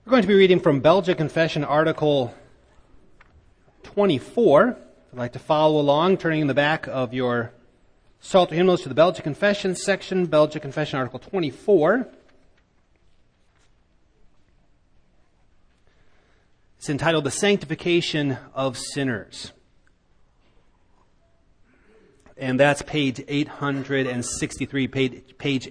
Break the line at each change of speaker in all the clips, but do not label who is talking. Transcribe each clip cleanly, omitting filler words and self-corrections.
We're going to be reading from Belgic Confession, Article 24. If you'd like to follow along, turning in the back of your Psalter hymnals to the Belgic Confession section, Belgic Confession, Article 24. It's entitled The Sanctification of Sinners. And that's page 863, page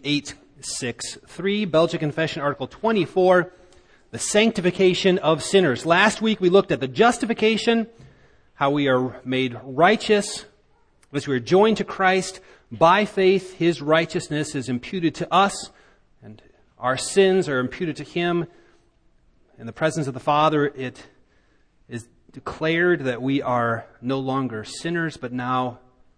863, Belgic Confession, Article 24. The sanctification of sinners. Last week we looked at the justification, how we are made righteous, as we are joined to Christ. By faith, His righteousness is imputed to us, and our sins are imputed to Him. In the presence of the Father, it is declared that we are no longer sinners, but now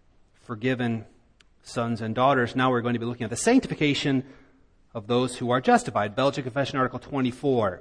forgiven sons and daughters. Now we're going to be looking at the sanctification of those who are justified. Belgic Confession, Article 24.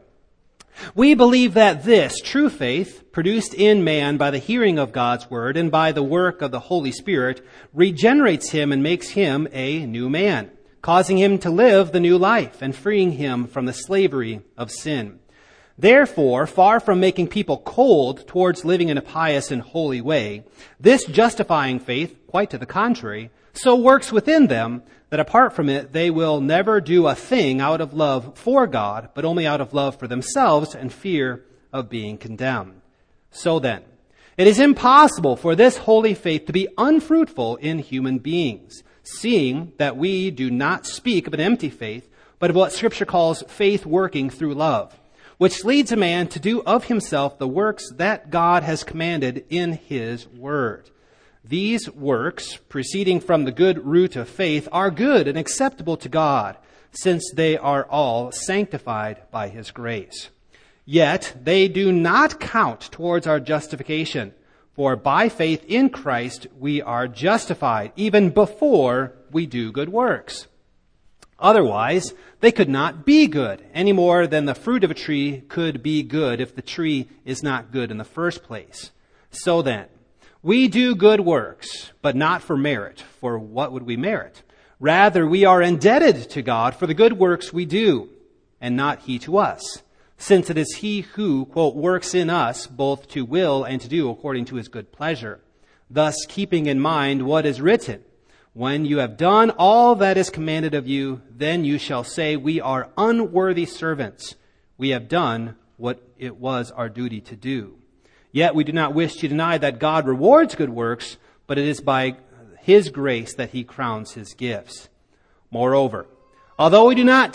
We believe that this true faith, produced in man by the hearing of God's word and by the work of the Holy Spirit, regenerates him and makes him a new man, causing him to live the new life and freeing him from the slavery of sin. Therefore, far from making people cold towards living in a pious and holy way, this justifying faith, quite to the contrary, so works within them that apart from it, they will never do a thing out of love for God, but only out of love for themselves and fear of being condemned. So then, it is impossible for this holy faith to be unfruitful in human beings, seeing that we do not speak of an empty faith, but of what Scripture calls faith working through love, which leads a man to do of himself the works that God has commanded in His Word. These works, proceeding from the good root of faith, are good and acceptable to God, since they are all sanctified by His grace. Yet they do not count towards our justification, for by faith in Christ we are justified, even before we do good works. Otherwise, they could not be good, any more than the fruit of a tree could be good if the tree is not good in the first place. So then, we do good works, but not for merit. For what would we merit? Rather, we are indebted to God for the good works we do, and not He to us, since it is He who, quote, works in us both to will and to do according to His good pleasure. Thus, keeping in mind what is written, when you have done all that is commanded of you, then you shall say, we are unworthy servants. We have done what it was our duty to do. Yet we do not wish to deny that God rewards good works, but it is by His grace that He crowns His gifts. Moreover, although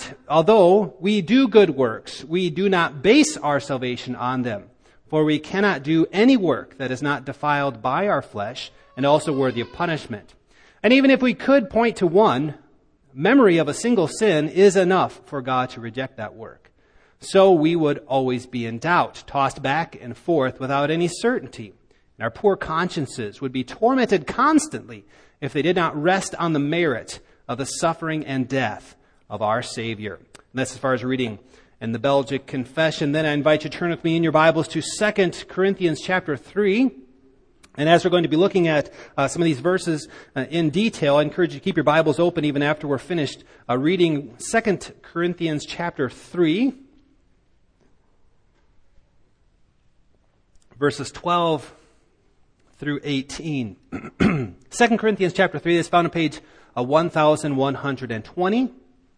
we do good works, we do not base our salvation on them. For we cannot do any work that is not defiled by our flesh and also worthy of punishment. And even if we could point to one, memory of a single sin is enough for God to reject that work. So we would always be in doubt, tossed back and forth without any certainty. And our poor consciences would be tormented constantly if they did not rest on the merit of the suffering and death of our Savior. And that's as far as reading in the Belgic Confession. Then I invite you to turn with me in your Bibles to 2 Corinthians chapter 3. And as we're going to be looking at some of these verses in detail, I encourage you to keep your Bibles open even after we're finished reading 2 Corinthians chapter 3. Verses 12 through 18. 2 Corinthians chapter 3 is found on page 1120.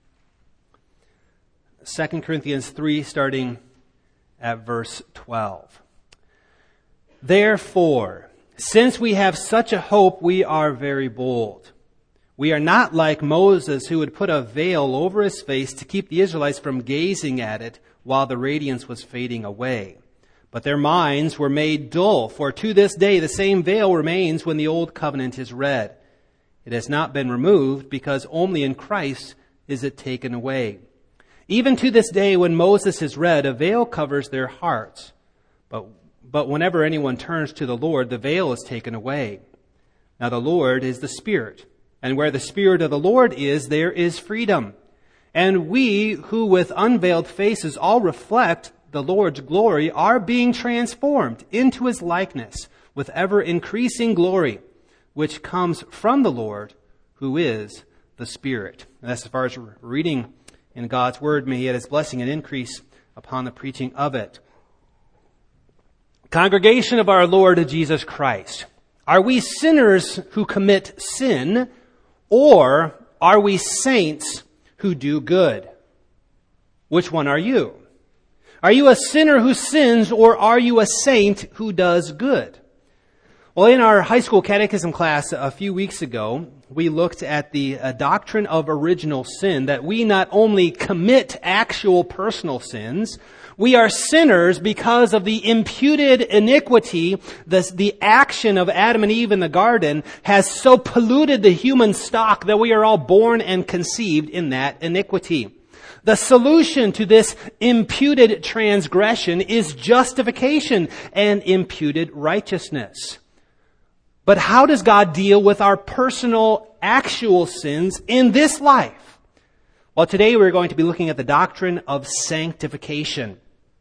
2 Corinthians 3 starting at verse 12. Therefore, since we have such a hope, we are very bold. We are not like Moses, who would put a veil over his face to keep the Israelites from gazing at it while the radiance was fading away. But their minds were made dull, for to this day the same veil remains when the old covenant is read. It has not been removed, because only in Christ is it taken away. Even to this day when Moses is read, a veil covers their hearts. But whenever anyone turns to the Lord, the veil is taken away. Now the Lord is the Spirit, and where the Spirit of the Lord is, there is freedom. And we who with unveiled faces all reflect the Lord's glory are being transformed into His likeness with ever increasing glory, which comes from the Lord, who is the Spirit. And that's as far as reading in God's Word. May He add His blessing and increase upon the preaching of it. Congregation of our Lord Jesus Christ, are we sinners who commit sin, or are we saints who do good? Which one are you? Are you a sinner who sins, or are you a saint who does good? Well, in our high school catechism class a few weeks ago, we looked at the doctrine of original sin, that we not only commit actual personal sins, we are sinners because of the imputed iniquity. The action of Adam and Eve in the garden has so polluted the human stock that we are all born and conceived in that iniquity. The solution to this imputed transgression is justification and imputed righteousness. But how does God deal with our personal, actual sins in this life? Well, today we're going to be looking at the doctrine of sanctification.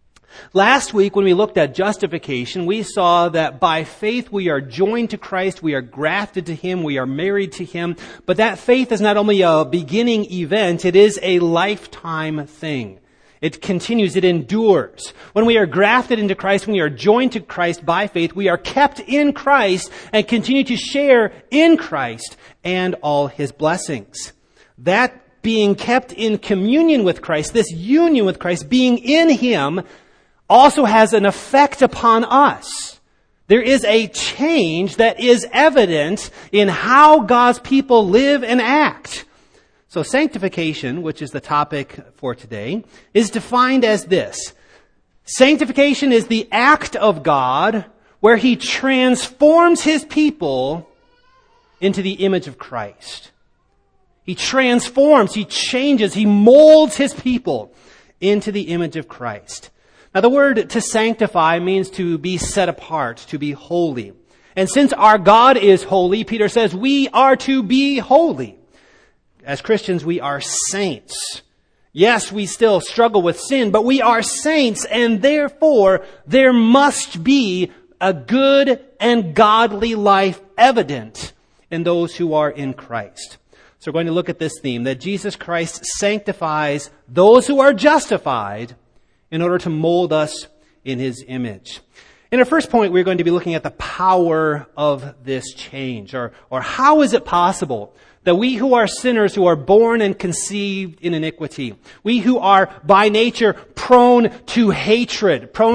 Last week, when we looked at justification, we saw that by faith we are joined to Christ, we are grafted to Him, we are married to Him. But that faith is not only a beginning event, it is a lifetime thing. It continues, it endures. When we are grafted into Christ, when we are joined to Christ by faith, we are kept in Christ and continue to share in Christ and all His blessings. That being kept in communion with Christ, this union with Christ, being in Him, also has an effect upon us. There is a change that is evident in how God's people live and act. So sanctification, which is the topic for today, is defined as this. Sanctification is the act of God where He transforms His people into the image of Christ. He transforms, He changes, He molds His people into the image of Christ. Now, the word to sanctify means to be set apart, to be holy. And since our God is holy, Peter says we are to be holy. As Christians, we are saints. Yes, we still struggle with sin, but we are saints, and therefore there must be a good and godly life evident in those who are in Christ. So we're going to look at this theme, that Jesus Christ sanctifies those who are justified in order to mold us in His image. In our first point, we're going to be looking at the power of this change, or how is it possible that we who are sinners, who are born and conceived in iniquity, we who are by nature prone to hatred, prone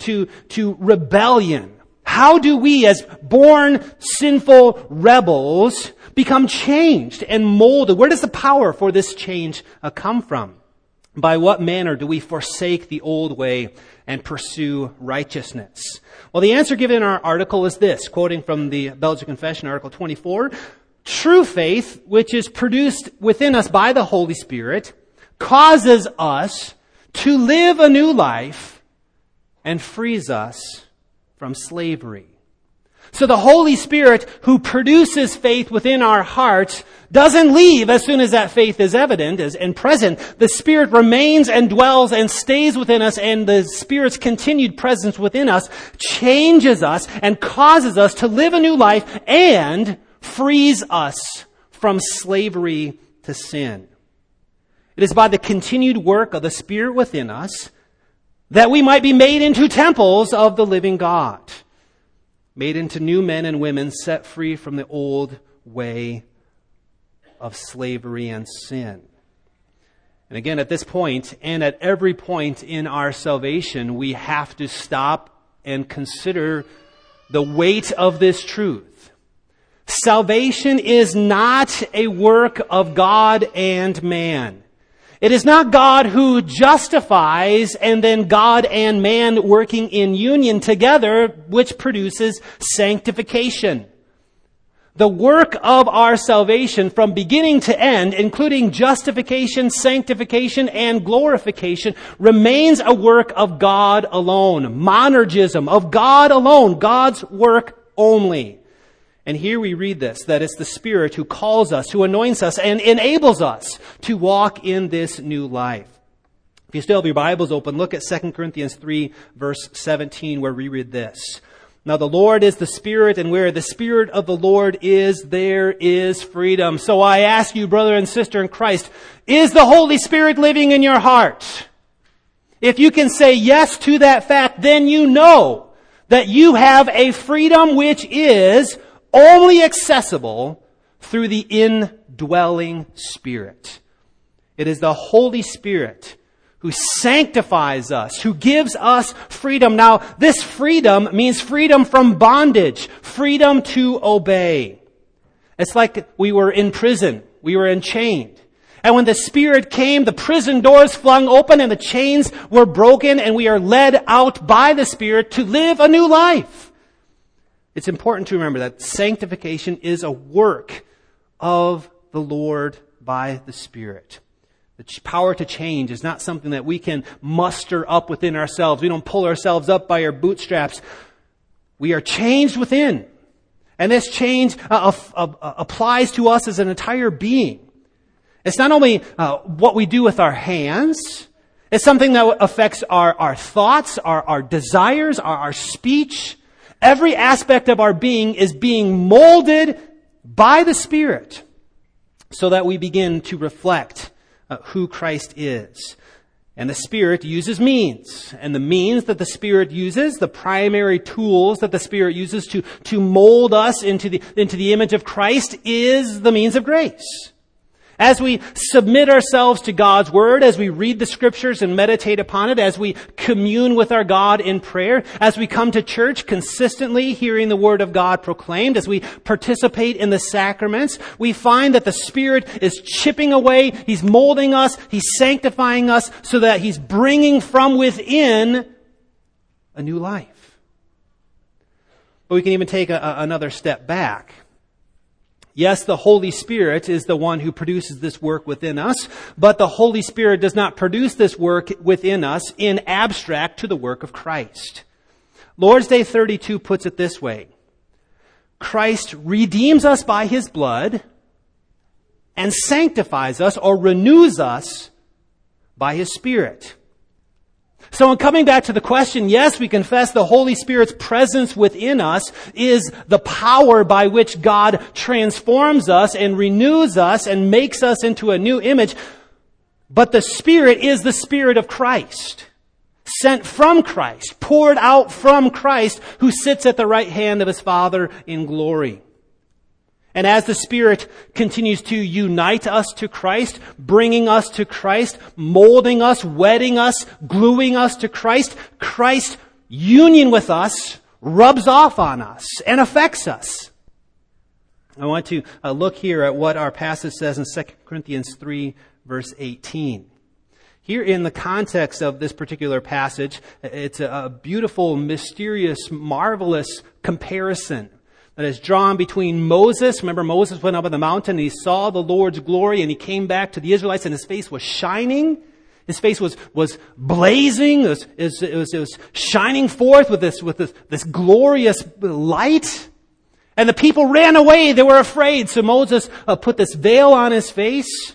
to rebellion, how do we as born sinful rebels become changed and molded? Where does the power for this change come from? By what manner do we forsake the old way and pursue righteousness? Well, the answer given in our article is this, quoting from the Belgian Confession, Article 24. True faith, which is produced within us by the Holy Spirit, causes us to live a new life and frees us from slavery. So the Holy Spirit, who produces faith within our hearts, doesn't leave as soon as that faith is evident and present. The Spirit remains and dwells and stays within us, and the Spirit's continued presence within us changes us and causes us to live a new life and frees us from slavery to sin. It is by the continued work of the Spirit within us that we might be made into temples of the living God, made into new men and women set free from the old way of slavery and sin. And again, at this point, and at every point in our salvation, we have to stop and consider the weight of this truth. Salvation is not a work of God and man. It is not God who justifies and then God and man working in union together, which produces sanctification. The work of our salvation from beginning to end, including justification, sanctification, and glorification, remains a work of God alone. Monergism, of God alone, God's work only. And here we read this, that it's the Spirit who calls us, who anoints us, and enables us to walk in this new life. If you still have your Bibles open, look at 2 Corinthians 3, verse 17, where we read this. Now the Lord is the Spirit, and where the Spirit of the Lord is, there is freedom. So I ask you, brother and sister in Christ, is the Holy Spirit living in your heart? If you can say yes to that fact, then you know that you have a freedom which is only accessible through the indwelling Spirit. It is the Holy Spirit who sanctifies us, who gives us freedom. Now, this freedom means freedom from bondage, freedom to obey. It's like we were in prison, we were enchained. And when the Spirit came, the prison doors flung open and the chains were broken, and we are led out by the Spirit to live a new life. It's important to remember that sanctification is a work of the Lord by the Spirit. The power to change is not something that we can muster up within ourselves. We don't pull ourselves up by our bootstraps. We are changed within. And this change applies to us as an entire being. It's not only what we do with our hands. It's something that affects our thoughts, our desires, our speech. Every aspect of our being is being molded by the Spirit so that we begin to reflect who Christ is. And the Spirit uses means. And the means that the Spirit uses, the primary tools that the Spirit uses to mold us into the image of Christ, is the means of grace. As we submit ourselves to God's Word, as we read the Scriptures and meditate upon it, as we commune with our God in prayer, as we come to church consistently hearing the Word of God proclaimed, as we participate in the sacraments, we find that the Spirit is chipping away, He's molding us, He's sanctifying us, so that He's bringing from within a new life. But we can even take another step back. Yes, the Holy Spirit is the one who produces this work within us, but the Holy Spirit does not produce this work within us in abstract to the work of Christ. Lord's Day 32 puts it this way: Christ redeems us by His blood and sanctifies us or renews us by His Spirit. So in coming back to the question, yes, we confess the Holy Spirit's presence within us is the power by which God transforms us and renews us and makes us into a new image. But the Spirit is the Spirit of Christ, sent from Christ, poured out from Christ, who sits at the right hand of His Father in glory. And as the Spirit continues to unite us to Christ, bringing us to Christ, molding us, wedding us, gluing us to Christ, Christ's union with us rubs off on us and affects us. I want to look here at what our passage says in 2 Corinthians 3, verse 18. Here in the context of this particular passage, it's a beautiful, mysterious, marvelous comparison that is drawn between Moses. Remember, Moses went up on the mountain and he saw the Lord's glory, and he came back to the Israelites and his face was shining. His face was blazing. It was shining forth with this glorious light. And the people ran away. They were afraid. So Moses put this veil on his face.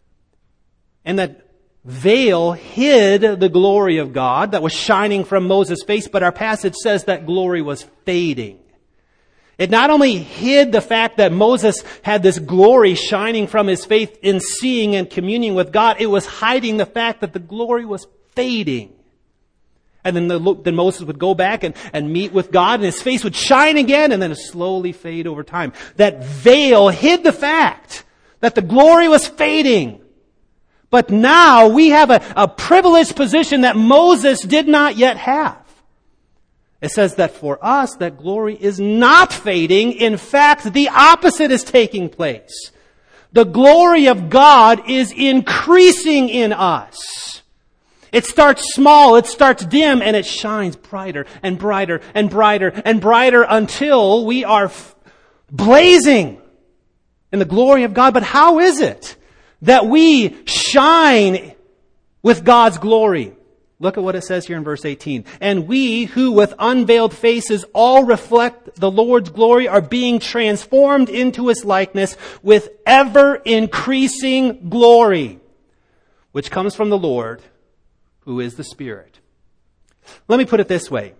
And that veil hid the glory of God that was shining from Moses' face. But our passage says that glory was fading. It not only hid the fact that Moses had this glory shining from his face in seeing and communing with God, it was hiding the fact that the glory was fading. And then Moses would go back and meet with God, and his face would shine again, and then it slowly fade over time. That veil hid the fact that the glory was fading. But now we have a privileged position that Moses did not yet have. It says that for us, that glory is not fading. In fact, the opposite is taking place. The glory of God is increasing in us. It starts small, it starts dim, and it shines brighter and brighter and brighter and brighter until we are blazing in the glory of God. But how is it that we shine with God's glory? Look at what it says here in verse 18. And we who with unveiled faces all reflect the Lord's glory are being transformed into His likeness with ever increasing glory, which comes from the Lord, who is the Spirit. Let me put it this way.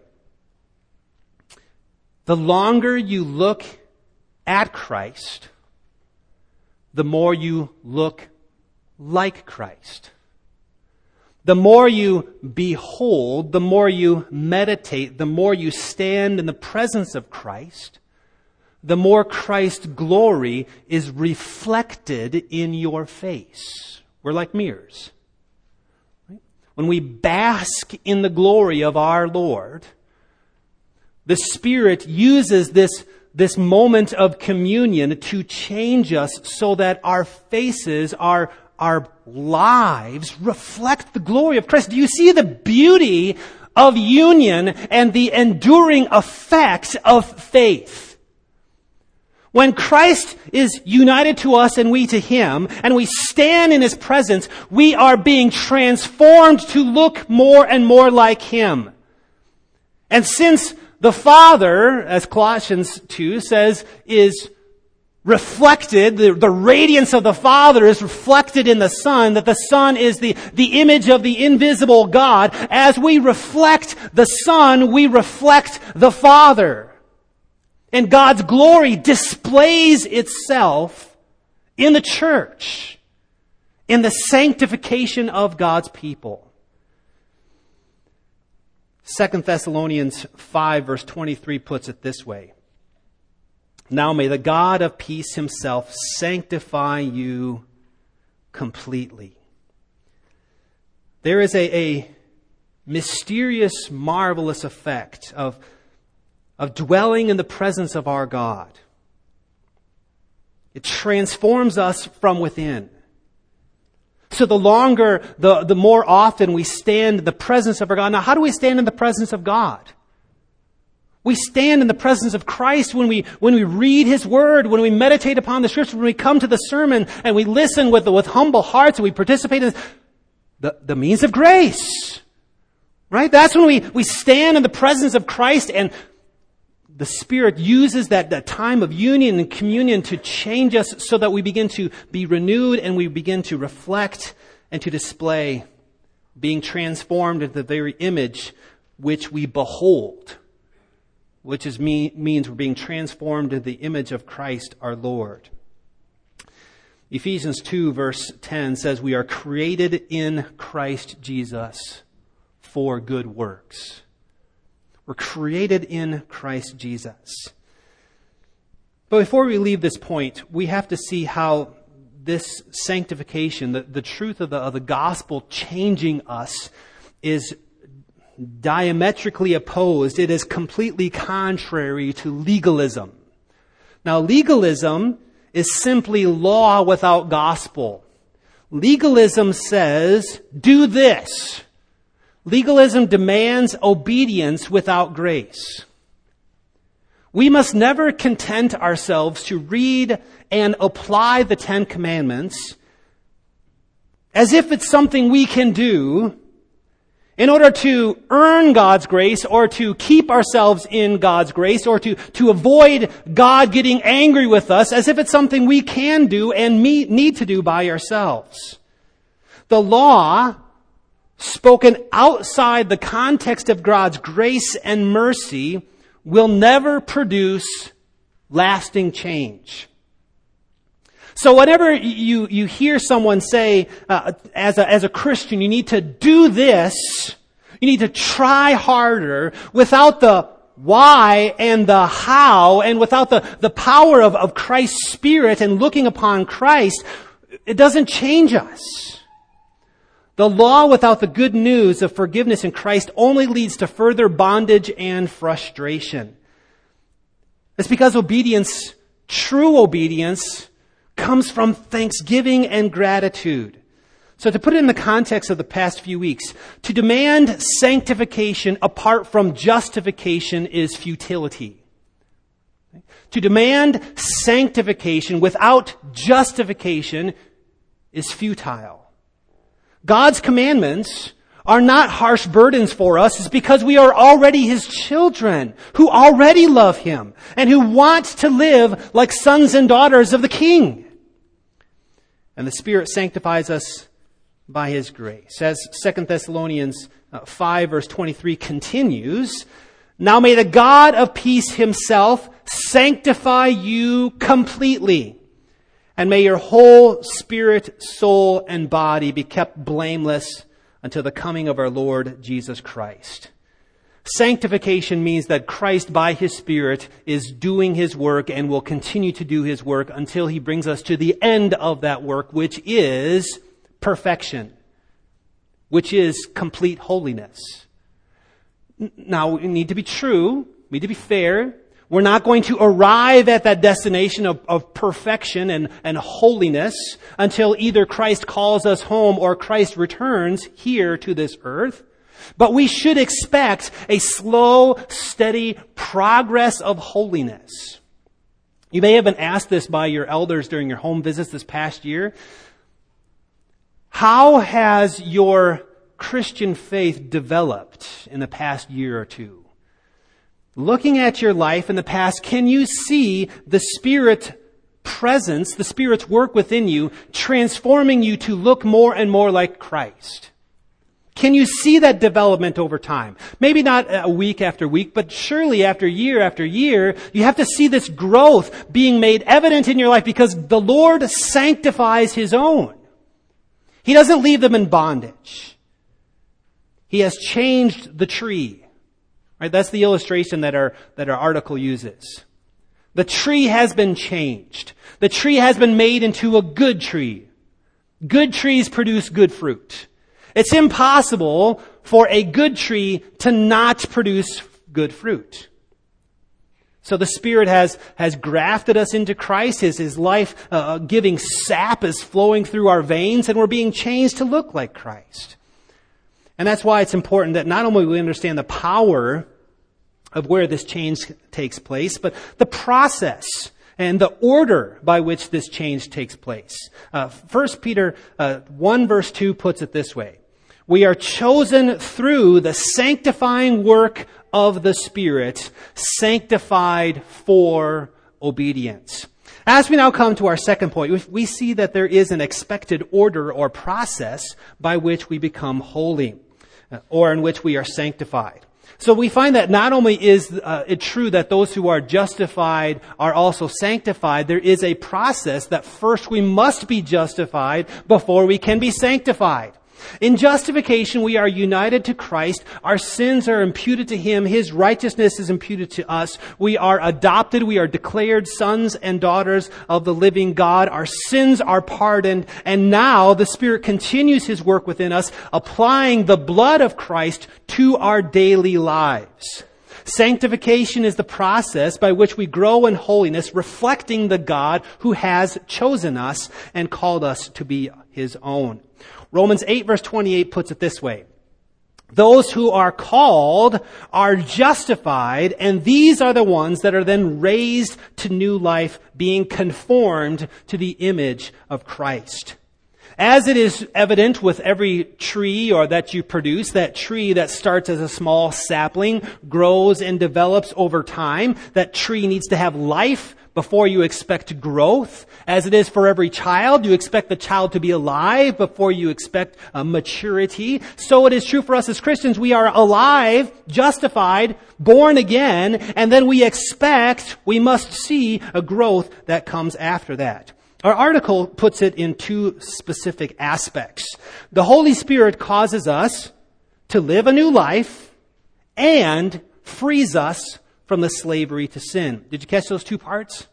The longer you look at Christ, the more you look like Christ. The more you behold, the more you meditate, the more you stand in the presence of Christ, the more Christ's glory is reflected in your face. We're like mirrors. When we bask in the glory of our Lord, the Spirit uses this moment of communion to change us so that our faces, our lives reflect the glory of Christ. Do you see the beauty of union and the enduring effect of faith? When Christ is united to us and we to Him, and we stand in His presence, we are being transformed to look more and more like Him. And since the Father, as Colossians 2 says, is reflected, the radiance of the Father is reflected in the Son, that the Son is the image of the invisible God. As we reflect the Son, we reflect the Father. And God's glory displays itself in the church, in the sanctification of God's people. 2 Thessalonians 5 verse 23 puts it this way. Now may the God of peace Himself sanctify you completely. There is a mysterious, marvelous effect of dwelling in the presence of our God. It transforms us from within. So the more often we stand in the presence of our God. Now, how do we stand in the presence of God? We stand in the presence of Christ when we read His Word, when we meditate upon the Scriptures, when we come to the sermon and we listen with humble hearts and we participate in the means of grace. Right? That's when we stand in the presence of Christ, and the Spirit uses that time of union and communion to change us so that we begin to be renewed and we begin to reflect and to display, being transformed into the very image which we behold, which means we're being transformed into the image of Christ our Lord. Ephesians 2 verse 10 says we are created in Christ Jesus for good works. We're created in Christ Jesus. But before we leave this point, we have to see how this sanctification, the truth of the gospel changing us, is diametrically opposed. It is completely contrary to legalism. Now, legalism is simply law without gospel. Legalism says, do this. Legalism demands obedience without grace. We must never content ourselves to read and apply the Ten Commandments as if it's something we can do in order to earn God's grace or to keep ourselves in God's grace or to avoid God getting angry with us, as if it's something we can do and need to do by ourselves. The law, spoken outside the context of God's grace and mercy, will never produce lasting change. So whenever you hear someone say, as a Christian, you need to do this, you need to try harder, without the why and the how, and without the power of Christ's Spirit and looking upon Christ, it doesn't change us. The law without the good news of forgiveness in Christ only leads to further bondage and frustration. It's because obedience, true obedience, comes from thanksgiving and gratitude. So to put it in the context of the past few weeks, to demand sanctification apart from justification is futility. To demand sanctification without justification is futile. God's commandments are not harsh burdens for us. It's because we are already His children who already love Him and who want to live like sons and daughters of the King. And the Spirit sanctifies us by His grace. As 2 Thessalonians 5 verse 23 continues, now may the God of peace Himself sanctify you completely. And may your whole spirit, soul, and body be kept blameless until the coming of our Lord Jesus Christ. Sanctification means that Christ, by His Spirit, is doing His work and will continue to do His work until He brings us to the end of that work, which is perfection, which is complete holiness. Now, we need to be true, we need to be fair. We're not going to arrive at that destination of perfection and holiness until either Christ calls us home or Christ returns here to this earth. But we should expect a slow, steady progress of holiness. You may have been asked this by your elders during your home visits this past year. How has your Christian faith developed in the past year or two? Looking at your life in the past, can you see the Spirit presence, the Spirit's work within you, transforming you to look more and more like Christ? Can you see that development over time? Maybe not week after week, but surely after year, you have to see this growth being made evident in your life because the Lord sanctifies His own. He doesn't leave them in bondage. He has changed the tree. Right? That's the illustration that our article uses. The tree has been changed. The tree has been made into a good tree. Good trees produce good fruit. It's impossible for a good tree to not produce good fruit. So the Spirit has grafted us into Christ. His life giving sap is flowing through our veins, and we're being changed to look like Christ. And that's why it's important that not only we understand the power of where this change takes place, but the process and the order by which this change takes place. 1 Peter 1 verse 2 puts it this way. We are chosen through the sanctifying work of the Spirit, sanctified for obedience. As we now come to our second point, we see that there is an expected order or process by which we become holy, or in which we are sanctified. So we find that not only is it true that those who are justified are also sanctified, there is a process that first we must be justified before we can be sanctified. In justification, we are united to Christ. Our sins are imputed to Him. His righteousness is imputed to us. We are adopted. We are declared sons and daughters of the living God. Our sins are pardoned. And now the Spirit continues His work within us, applying the blood of Christ to our daily lives. Sanctification is the process by which we grow in holiness, reflecting the God who has chosen us and called us to be His own. Romans 8 verse 28 puts it this way. Those who are called are justified, and these are the ones that are then raised to new life, being conformed to the image of Christ. As it is evident with every tree or that you produce, that tree that starts as a small sapling grows and develops over time. That tree needs to have life before you expect growth. As it is for every child, you expect the child to be alive before you expect maturity. So it is true for us as Christians. We are alive, justified, born again, and then we must see a growth that comes after that. Our article puts it in two specific aspects. The Holy Spirit causes us to live a new life and frees us from the slavery to sin. Did you catch those two parts?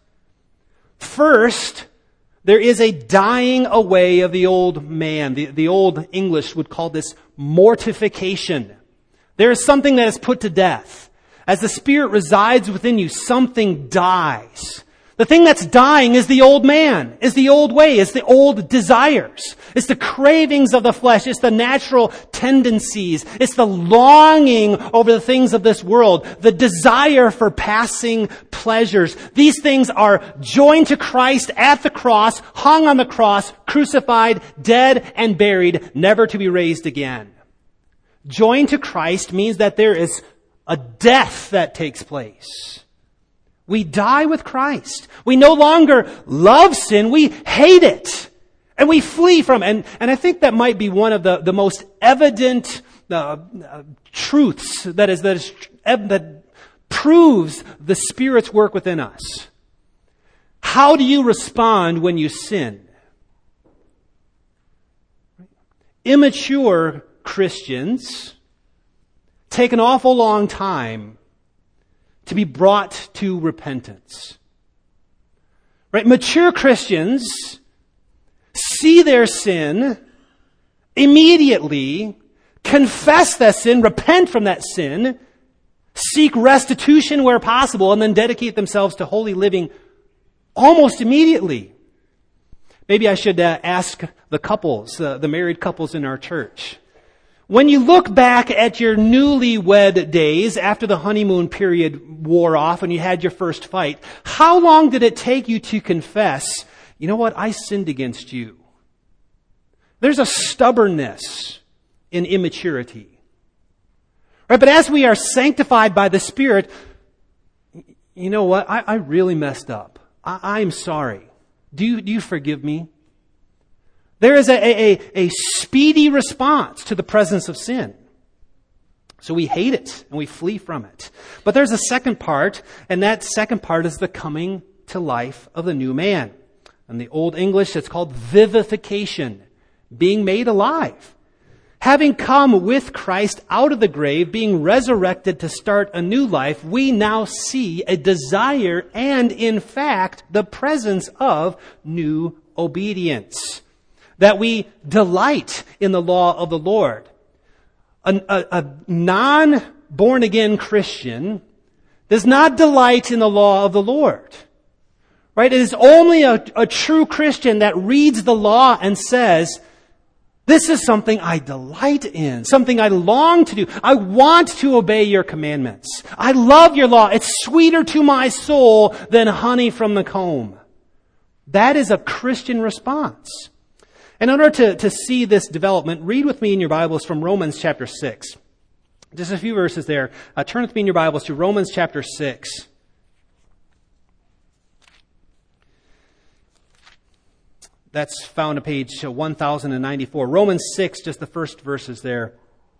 First, there is a dying away of the old man. The old English would call this mortification. There is something that is put to death. As the Spirit resides within you, something dies. The thing that's dying is the old man, is the old way, is the old desires. It's the cravings of the flesh. It's the natural tendencies. It's the longing over the things of this world. The desire for passing pleasures. These things are joined to Christ at the cross, hung on the cross, crucified, dead, and buried, never to be raised again. Joined to Christ means that there is a death that takes place. We die with Christ. We no longer love sin. We hate it. And we flee from it. And I think that might be one of the most evident truths that proves the Spirit's work within us. How do you respond when you sin? Immature Christians take an awful long time to be brought to repentance. Right? Mature Christians see their sin immediately, confess that sin, repent from that sin, seek restitution where possible, and then dedicate themselves to holy living almost immediately. Maybe I should ask the couples, the married couples in our church. When you look back at your newlywed days after the honeymoon period wore off and you had your first fight, how long did it take you to confess, you know what, I sinned against you? There's a stubbornness in immaturity. Right? But as we are sanctified by the Spirit, you know what, I really messed up. I'm sorry. Do you forgive me? There is a speedy response to the presence of sin. So we hate it and we flee from it. But there's a second part, and that second part is the coming to life of the new man. In the Old English, it's called vivification, being made alive. Having come with Christ out of the grave, being resurrected to start a new life, we now see a desire and, in fact, the presence of new obedience. That we delight in the law of the Lord. A non-born-again Christian does not delight in the law of the Lord. Right? It is only a true Christian that reads the law and says, this is something I delight in, something I long to do. I want to obey your commandments. I love your law. It's sweeter to my soul than honey from the comb. That is a Christian response. In order to see this development, read with me in your Bibles from Romans chapter 6. Just a few verses there. Turn with me in your Bibles to Romans chapter 6. That's found on page 1094. Romans 6, just the first verses there.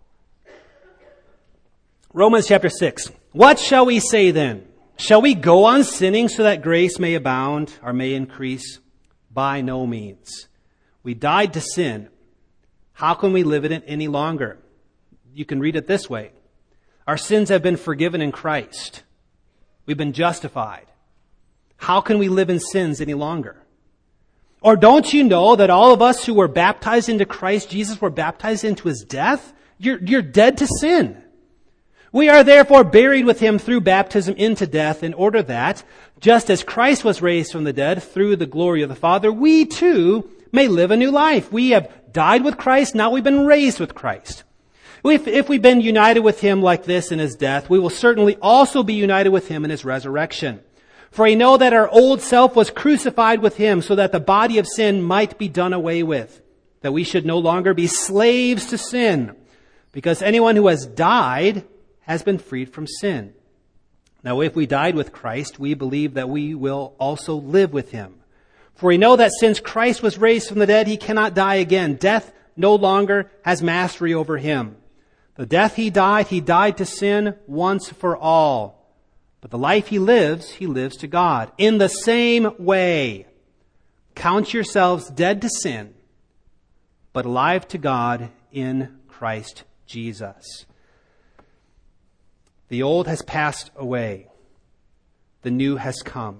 Romans chapter 6. What shall we say then? Shall we go on sinning so that grace may abound or may increase? By no means. We died to sin. How can we live in it any longer? You can read it this way. Our sins have been forgiven in Christ. We've been justified. How can we live in sins any longer? Or don't you know that all of us who were baptized into Christ Jesus were baptized into His death? You're dead to sin. We are therefore buried with Him through baptism into death, in order that, just as Christ was raised from the dead through the glory of the Father, we too may live a new life. We have died with Christ, now we've been raised with Christ. If we've been united with Him like this in His death, we will certainly also be united with Him in His resurrection. For we know that our old self was crucified with Him so that the body of sin might be done away with, that we should no longer be slaves to sin, because anyone who has died has been freed from sin. Now if we died with Christ, we believe that we will also live with Him. For we know that since Christ was raised from the dead, He cannot die again. Death no longer has mastery over Him. The death He died to sin once for all. But the life He lives to God. In the same way, count yourselves dead to sin, but alive to God in Christ Jesus. The old has passed away. The new has come.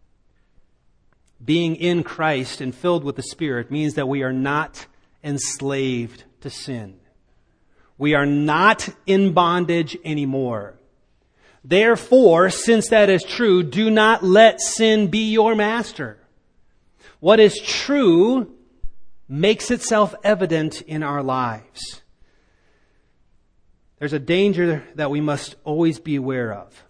Being in Christ and filled with the Spirit means that we are not enslaved to sin. We are not in bondage anymore. Therefore, since that is true, do not let sin be your master. What is true makes itself evident in our lives. There's a danger that we must always be aware of.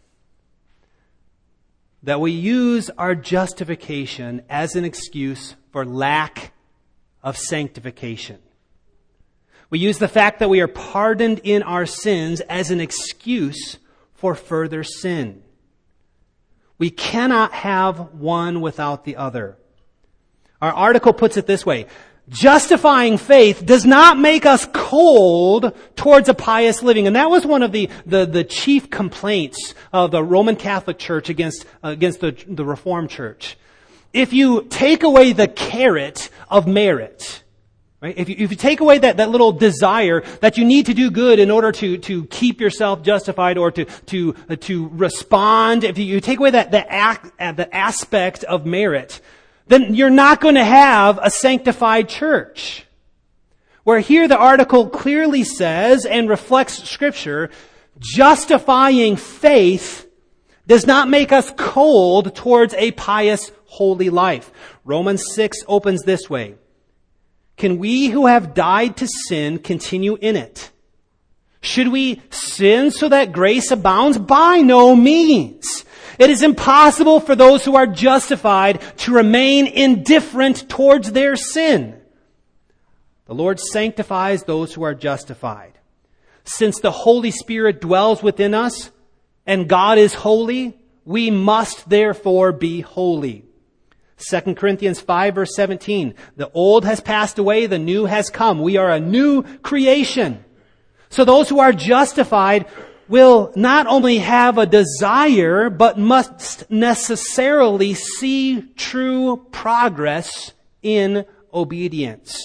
That we use our justification as an excuse for lack of sanctification. We use the fact that we are pardoned in our sins as an excuse for further sin. We cannot have one without the other. Our article puts it this way. Justifying faith does not make us cold towards a pious living. And that was one of the chief complaints of the Roman Catholic Church against the Reformed Church. If you take away the carrot of merit, Right? If you take away that little desire that you need to do good in order to keep yourself justified or to respond, if you take away the aspect of merit, then you're not going to have a sanctified church. Where here the article clearly says and reflects Scripture, justifying faith does not make us cold towards a pious, holy life. Romans 6 opens this way. Can we who have died to sin continue in it? Should we sin so that grace abounds? By no means. It is impossible for those who are justified to remain indifferent towards their sin. The Lord sanctifies those who are justified. Since the Holy Spirit dwells within us and God is holy, we must therefore be holy. 2 Corinthians 5 verse 17, the old has passed away, the new has come. We are a new creation. So those who are justified will not only have a desire, but must necessarily see true progress in obedience.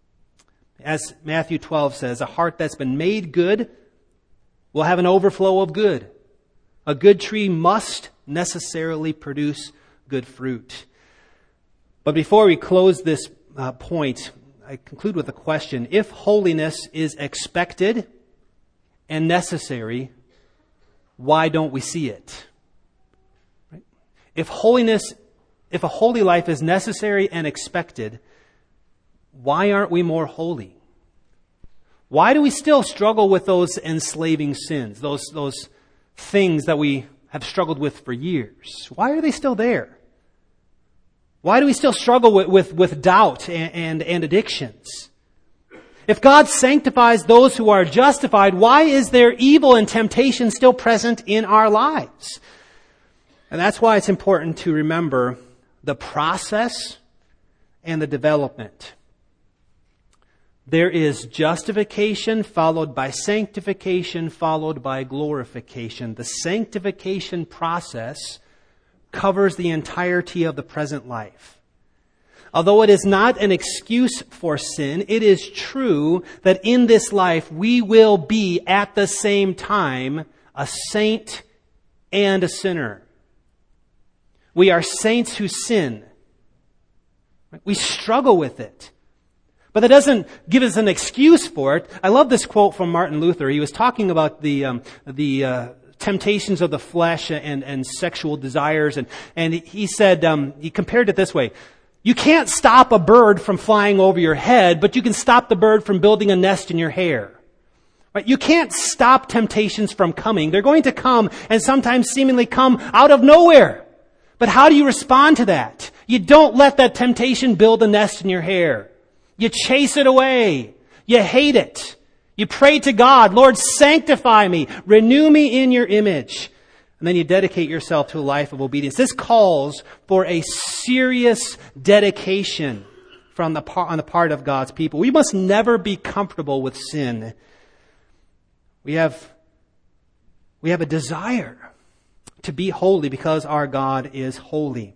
As Matthew 12 says, a heart that's been made good will have an overflow of good. A good tree must necessarily produce good fruit. But before we close this point, I conclude with a question. If holiness is expected and necessary, why don't we see it? Right? If a holy life is necessary and expected, why aren't we more holy? Why do we still struggle with those enslaving sins, those things that we have struggled with for years? Why are they still there? Why do we still struggle with doubt and addictions? If God sanctifies those who are justified, why is there evil and temptation still present in our lives? And that's why it's important to remember the process and the development. There is justification followed by sanctification followed by glorification. The sanctification process covers the entirety of the present life. Although it is not an excuse for sin, it is true that in this life we will be at the same time a saint and a sinner. We are saints who sin. We struggle with it. But that doesn't give us an excuse for it. I love this quote from Martin Luther. He was talking about the temptations of the flesh and sexual desires. And he said, he compared it this way. You can't stop a bird from flying over your head, but you can stop the bird from building a nest in your hair. Right? You can't stop temptations from coming. They're going to come and sometimes seemingly come out of nowhere. But how do you respond to that? You don't let that temptation build a nest in your hair. You chase it away. You hate it. You pray to God, Lord, sanctify me, renew me in your image. And then you dedicate yourself to a life of obedience. This calls for a serious dedication on the part of God's people. We must never be comfortable with sin. We have a desire to be holy because our God is holy.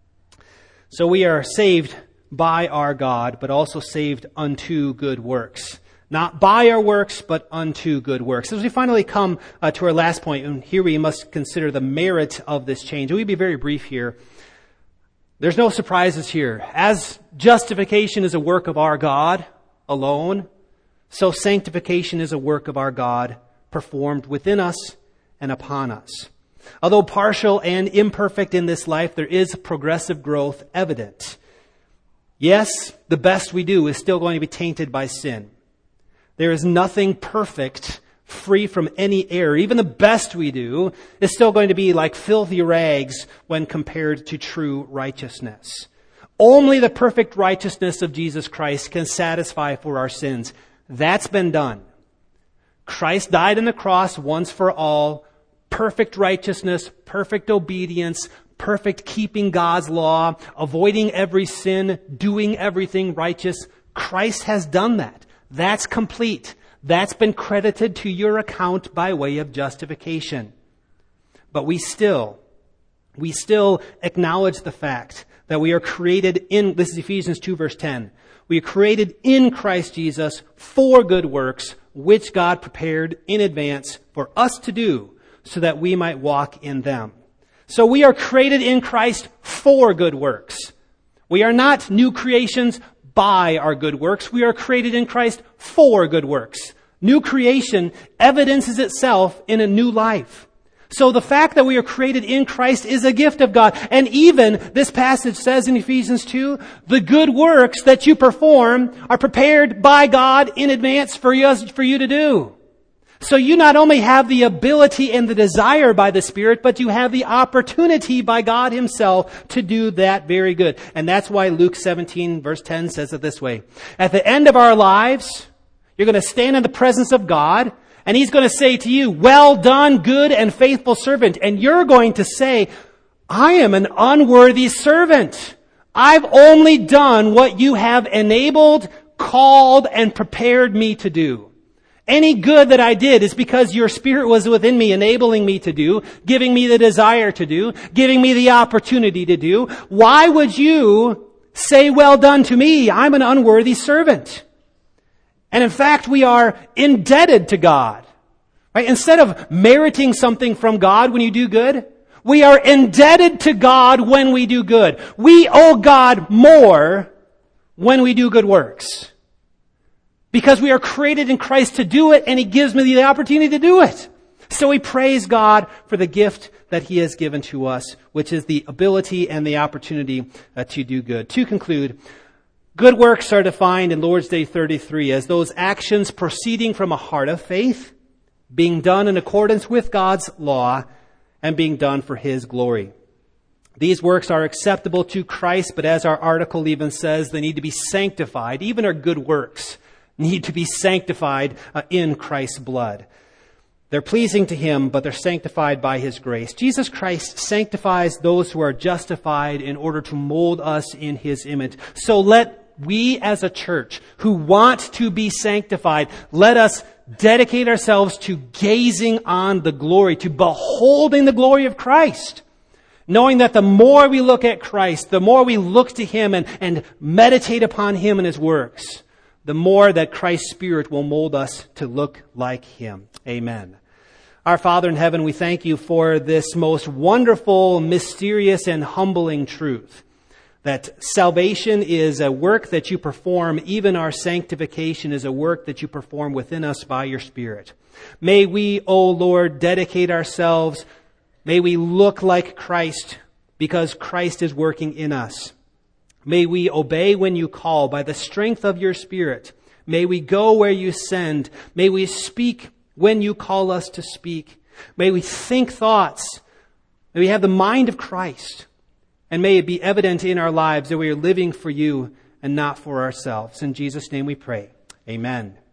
So we are saved by our God, but also saved unto good works. Not by our works, but unto good works. As we finally come to our last point, and here we must consider the merit of this change. We'll be very brief here. There's no surprises here. As justification is a work of our God alone, so sanctification is a work of our God performed within us and upon us. Although partial and imperfect in this life, there is progressive growth evident. Yes, the best we do is still going to be tainted by sin. There is nothing perfect, free from any error. Even the best we do is still going to be like filthy rags when compared to true righteousness. Only the perfect righteousness of Jesus Christ can satisfy for our sins. That's been done. Christ died on the cross once for all. Perfect righteousness, perfect obedience, perfect keeping God's law, avoiding every sin, doing everything righteous. Christ has done that. That's complete. That's been credited to your account by way of justification. But we still acknowledge the fact that we are created in, this is Ephesians 2 verse 10, We are created in Christ Jesus for good works, which God prepared in advance for us to do, so that we might walk in them. So we are created in Christ for good works. We are not new creations by our good works. We are created in Christ for good works. New creation evidences itself in a new life. So the fact that we are created in Christ is a gift of God. And even this passage says in Ephesians 2, the good works that you perform are prepared by God in advance for you to do. So you not only have the ability and the desire by the Spirit, but you have the opportunity by God Himself to do that very good. And that's why Luke 17 verse 10 says it this way. At the end of our lives, you're going to stand in the presence of God, and He's going to say to you, well done, good and faithful servant. And you're going to say, I am an unworthy servant. I've only done what you have enabled, called, and prepared me to do. Any good that I did is because your Spirit was within me, enabling me to do, giving me the desire to do, giving me the opportunity to do. Why would you say, well done to me? I'm an unworthy servant. And in fact, we are indebted to God. Right? Instead of meriting something from God when you do good, we are indebted to God when we do good. We owe God more when we do good works. Because we are created in Christ to do it, and He gives me the opportunity to do it. So we praise God for the gift that He has given to us, which is the ability and the opportunity to do good. To conclude, good works are defined in Lord's Day 33 as those actions proceeding from a heart of faith, being done in accordance with God's law, and being done for His glory. These works are acceptable to Christ, but as our article even says, they need to be sanctified. Even our good works need to be sanctified in Christ's blood. They're pleasing to Him, but they're sanctified by His grace. Jesus Christ sanctifies those who are justified in order to mold us in His image. So let we as a church who want to be sanctified, let us dedicate ourselves to gazing on the glory, to beholding the glory of Christ. Knowing that the more we look at Christ, the more we look to Him and meditate upon Him and His works, the more that Christ's Spirit will mold us to look like Him. Amen. Our Father in heaven, we thank You for this most wonderful, mysterious, and humbling truth. That salvation is a work that You perform. Even our sanctification is a work that You perform within us by Your Spirit. May we, O Lord, dedicate ourselves. May we look like Christ because Christ is working in us. May we obey when You call by the strength of Your Spirit. May we go where You send. May we speak when You call us to speak. May we think thoughts. May we have the mind of Christ. And may it be evident in our lives that we are living for You and not for ourselves. In Jesus' name we pray. Amen.